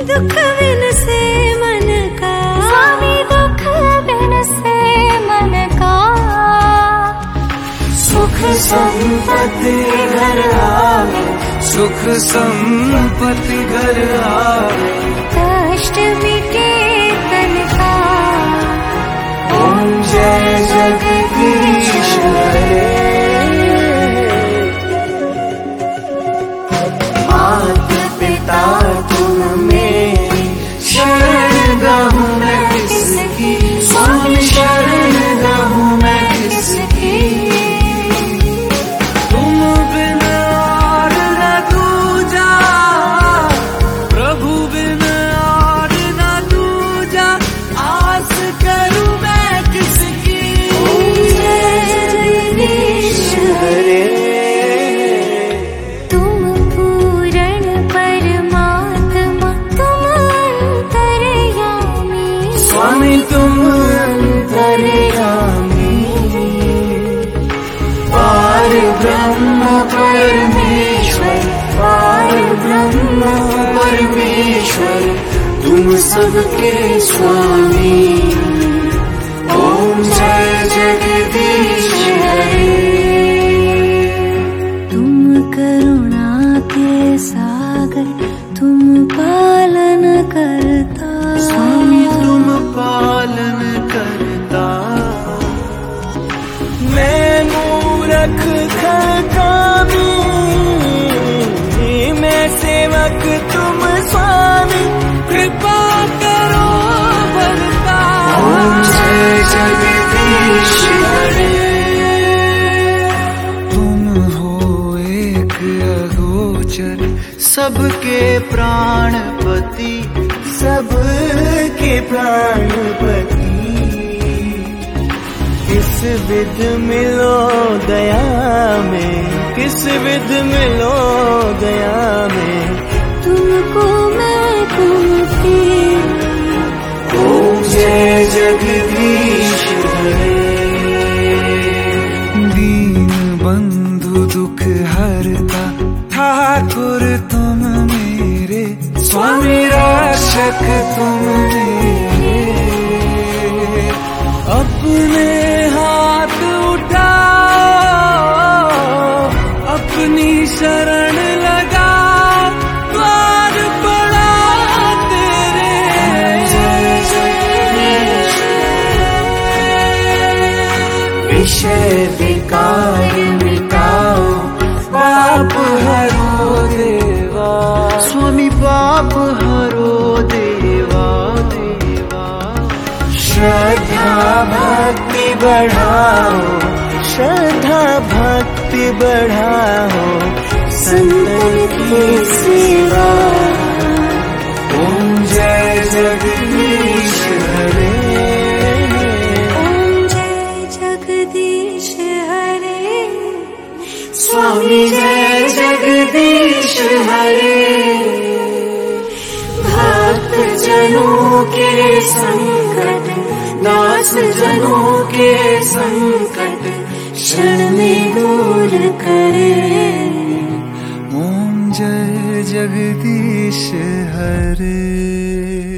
दुख बिन से मन का, स्वामी दुख बिन से मन का। सुख संपत्ति घर आवे, सुख संपत्ति घर आवे, कष्ट मिटे तन का। ओम जय जगदीश हरे। मात पिता तुम मेरी, शरण गहूँ मैं किसकी, स्वामी शरण गहूँ मैं किसकी। तुम बिन और न दूजा, प्रभु बिन और न दूजा, आस करूं मैं किसकी। ओम जय जगदीश हरे। तुम पूर्ण परमात्मा, तुम अंतर्यामी, स्वामी तुम अंतर्यामी। पार ब्रह्म परमेश्वर, पार ब्रह्म परमेश्वर, तुम सबके स्वामी। ओम जय जगदीश हरे। तुम करुणा के सागर, तुम पालन करता, स्वामी तुम पालन करता। मैं मूरख कामी, मैं सेवक तुम स्वामी, कृपा करो बरता। ओम जय जगदीश हरे। तुम हो एक अगोचर, सबके प्राणपति, सबके प्राणपति। किस विध मिलो दया में, किस विध मिलो दया में, तुमको मैं कुमती। ओम जय जगदीश हरे। दीन बंधु दुख हरता, ठाकुर तुम मेरे, स्वामी रक्षक तुम मेरे। अपने हाथ उठाओ, अपनी शरण लगाओ, द्वार पड़ा तेरे। विषय विकार मिटाओ, पाप हरो देवा, स्वामी पाप हरो देवा देवा। श्रद्धा भक्ति बढ़ाओ, श्रद्धा भक्ति बढ़ाओ, संतन की सेवा। ओम जय जगदीश हरे। ओम जय जगदीश हरे। स्वामी जय जगदीश हरे। भक्त जनों के संकट, दास जनों के संकट, क्षण में दूर करे। ओम जय जगदीश हरे।